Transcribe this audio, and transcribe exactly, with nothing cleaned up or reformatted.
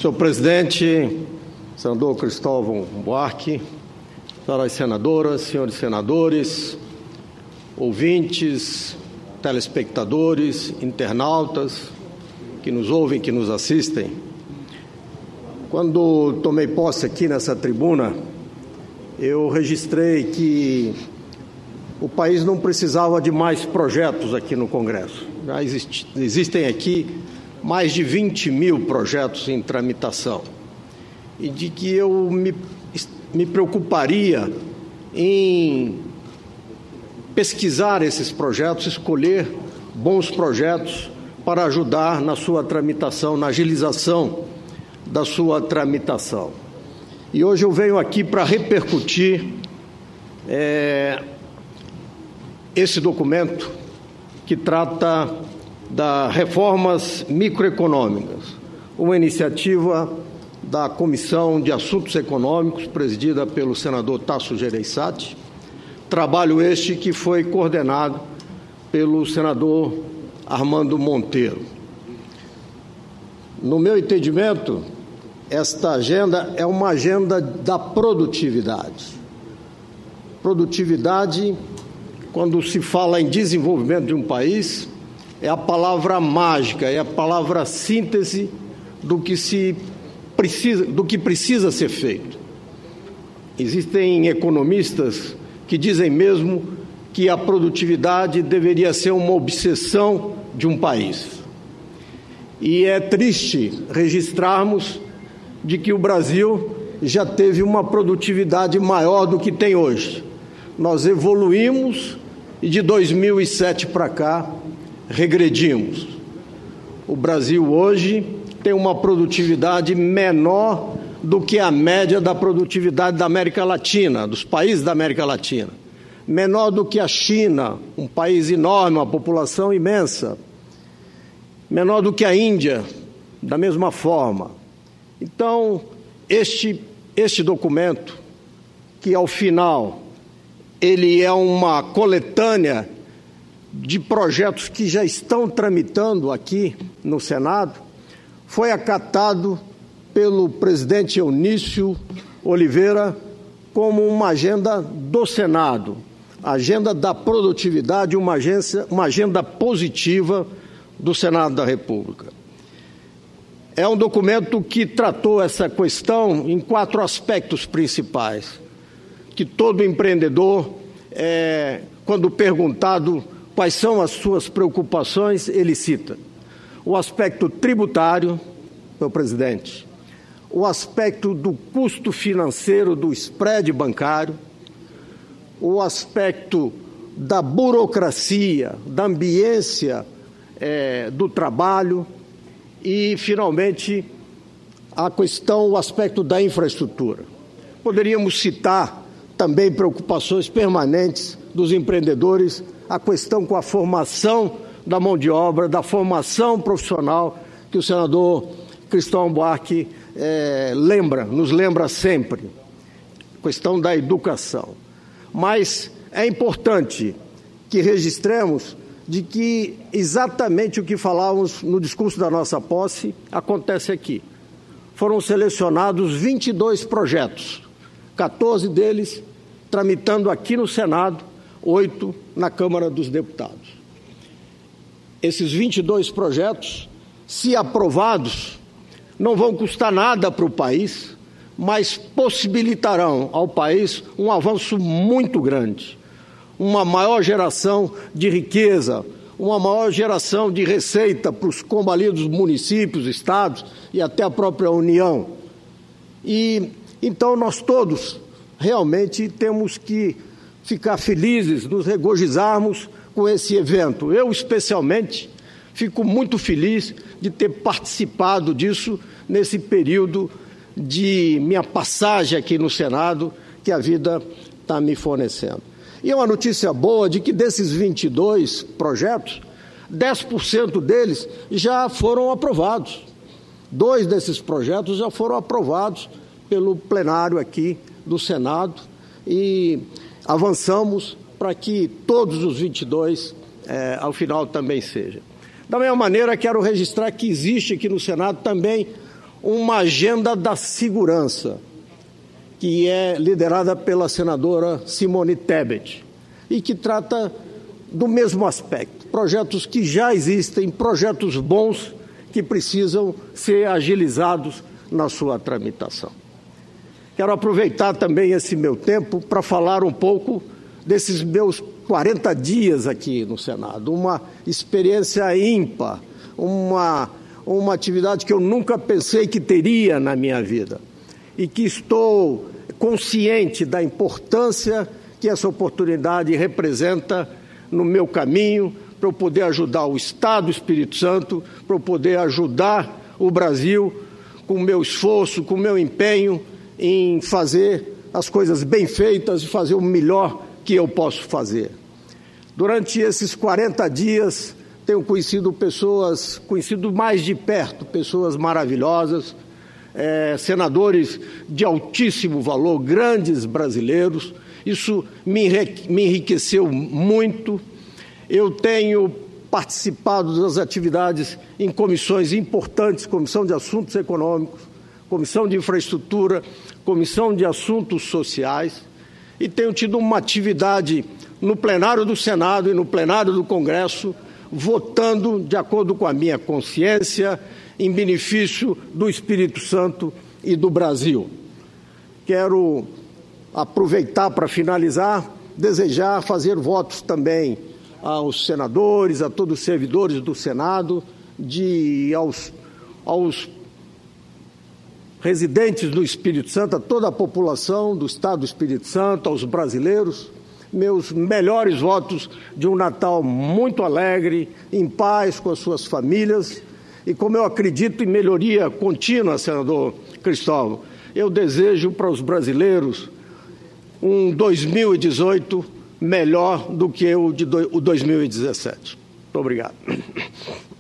Senhor presidente, senador Cristóvão Buarque, senhoras senadoras, senhores senadores, ouvintes, telespectadores, internautas que nos ouvem, que nos assistem. Quando tomei posse aqui nessa tribuna, eu registrei que o país não precisava de mais projetos aqui no Congresso. Já existe, existem aqui mais de vinte mil projetos em tramitação. E de que eu me, me preocuparia em pesquisar esses projetos, escolher bons projetos para ajudar na sua tramitação, na agilização da sua tramitação. E hoje eu venho aqui para repercutir é, esse documento que trata das reformas microeconômicas, uma iniciativa da Comissão de Assuntos Econômicos, presidida pelo senador Tasso Gereissati, trabalho este que foi coordenado pelo senador Armando Monteiro. No meu entendimento, esta agenda é uma agenda da produtividade. Produtividade, quando se fala em desenvolvimento de um país, é a palavra mágica, é a palavra síntese do que se precisa, do que precisa ser feito. Existem economistas que dizem mesmo que a produtividade deveria ser uma obsessão de um país. E é triste registrarmos de que o Brasil já teve uma produtividade maior do que tem hoje. Nós evoluímos e de dois mil e sete para cá regredimos. O Brasil hoje tem uma produtividade menor do que a média da produtividade da América Latina, dos países da América Latina. Menor do que a China, um país enorme, uma população imensa. Menor do que a Índia, da mesma forma. Então, este, este documento, que ao final ele é uma coletânea de projetos que já estão tramitando aqui no Senado, foi acatado pelo presidente Eunício Oliveira como uma agenda do Senado, agenda da produtividade, uma, agência, uma agenda positiva do Senado da República. É um documento que tratou essa questão em quatro aspectos principais, que todo empreendedor, é, quando perguntado quais são as suas preocupações, ele cita. O aspecto tributário, meu presidente, o aspecto do custo financeiro do spread bancário, o aspecto da burocracia, da ambiência é, do trabalho e, finalmente, a questão, o aspecto da infraestrutura. Poderíamos citar também preocupações permanentes dos empreendedores, a questão com a formação da mão de obra, da formação profissional, que o senador Cristóvão Buarque é, lembra, nos lembra sempre, questão da educação. Mas é importante que registremos de que exatamente o que falávamos no discurso da nossa posse acontece aqui. Foram selecionados vinte e dois projetos, quatorze deles tramitando aqui no Senado, oito na Câmara dos Deputados. Esses vinte e dois projetos, se aprovados, não vão custar nada para o país, mas possibilitarão ao país um avanço muito grande, uma maior geração de riqueza, uma maior geração de receita para os combalidos municípios, estados e até a própria União. E então nós todos realmente temos que ficar felizes, nos regozijarmos com esse evento. Eu, especialmente, fico muito feliz de ter participado disso nesse período de minha passagem aqui no Senado, que a vida está me fornecendo. E é uma notícia boa de que desses vinte e dois projetos, dez por cento deles já foram aprovados. Dois desses projetos já foram aprovados pelo plenário aqui do Senado e avançamos para que todos os vinte e dois, é, ao final, também sejam. Da mesma maneira, quero registrar que existe aqui no Senado também uma agenda da segurança, que é liderada pela senadora Simone Tebet, e que trata do mesmo aspecto. Projetos que já existem, projetos bons que precisam ser agilizados na sua tramitação. Quero aproveitar também esse meu tempo para falar um pouco desses meus quarenta dias aqui no Senado, uma experiência ímpar, uma, uma atividade que eu nunca pensei que teria na minha vida e que estou consciente da importância que essa oportunidade representa no meu caminho para eu poder ajudar o Estado do Espírito Santo, para eu poder ajudar o Brasil com o meu esforço, com o meu empenho em fazer as coisas bem feitas e fazer o melhor que eu posso fazer. Durante esses quarenta dias, tenho conhecido pessoas, conhecido mais de perto, pessoas maravilhosas, é, senadores de altíssimo valor, grandes brasileiros. Isso me enriqueceu muito. Eu tenho participado das atividades em comissões importantes, Comissão de Assuntos Econômicos, Comissão de Infraestrutura, Comissão de Assuntos Sociais, e tenho tido uma atividade no plenário do Senado e no plenário do Congresso, votando de acordo com a minha consciência, em benefício do Espírito Santo e do Brasil. Quero aproveitar para finalizar, desejar fazer votos também aos senadores, a todos os servidores do Senado, de, aos, aos residentes do Espírito Santo, a toda a população do Estado do Espírito Santo, aos brasileiros, meus melhores votos de um Natal muito alegre, em paz com as suas famílias. E como eu acredito em melhoria contínua, senador Cristóvão, eu desejo para os brasileiros um dois mil e dezoito melhor do que o de dois mil e dezessete. Muito obrigado.